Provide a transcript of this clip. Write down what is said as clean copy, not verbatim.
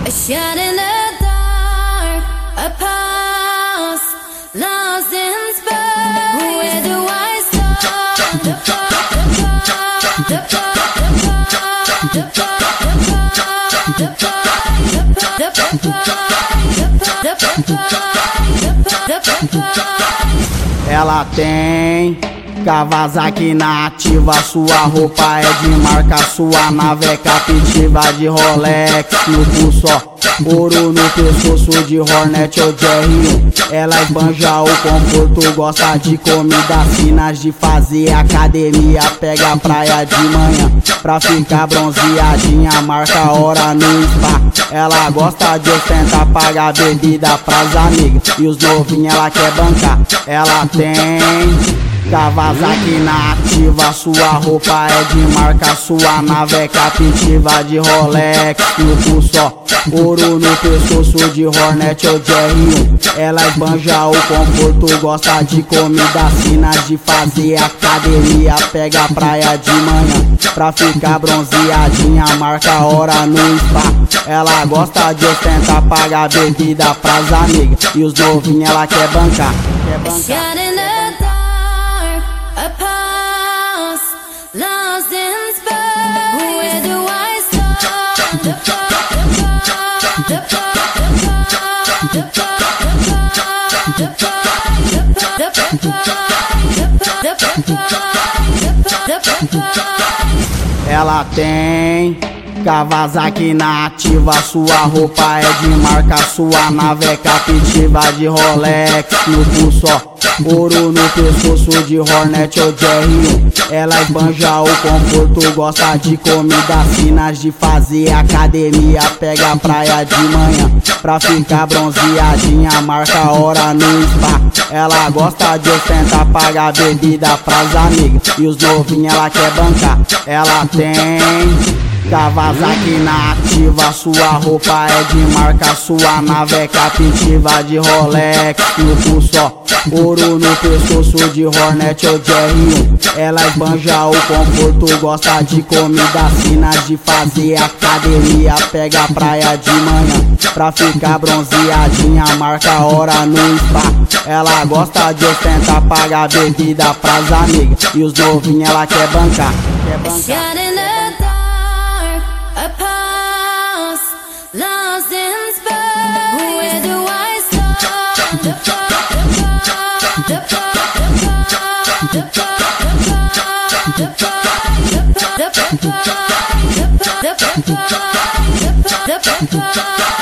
shot in the dark, a pause, lost in space. Where do I start? Ela tem Kawasaki na ativa, sua roupa é de marca, sua nave é captiva de Rolex no pulso, ouro no pescoço de Hornet ou GR1. Ela esbanja o conforto, gosta de comida finas, de fazer academia, pega a praia de manhã pra ficar bronzeadinha, marca hora no spa. Ela gosta de ostentar, pagar bebida pras amigas e os novinhos ela quer bancar. Ela tem Kawasaki na ativa, sua roupa é de marca, sua nave é captiva de Rolex no pulso, ouro no pescoço de Hornet ou GR1. Ela esbanja o conforto, gosta de comida finas, de fazer academia, pega a praia de manhã pra ficar bronzeadinha, marca hora no spa. Ela gosta de ostentar, pagar bebida pras amigas e os novinhos ela quer bancar. A pause, lost in space. Where do I start? Ela tem Kawasaki na ativa, sua roupa é de marca, sua nave é captiva de Rolex no pulso, ouro no pescoço de Hornet ou GR1. Ela esbanja o conforto, gosta de comida finas, de fazer academia, pega a praia de manhã pra ficar bronzeadinha, marca hora no spa. Ela gosta de ostentar, pagar bebida pras amigas e os novinhos ela quer bancar. Ela tem Kawasaki na ativa, sua roupa é de marca, sua nave é captiva de Rolex no pulso, ouro no pescoço de Hornet ou GR1. Ela esbanja o conforto, gosta de comida finas, de fazer academia, pega a praia de manhã pra ficar bronzeadinha, marca hora no spa. Ela gosta de ostentar, pagar bebida pras amigas e os novinhos ela quer bancar. A pause, lost in space. Where do I start? The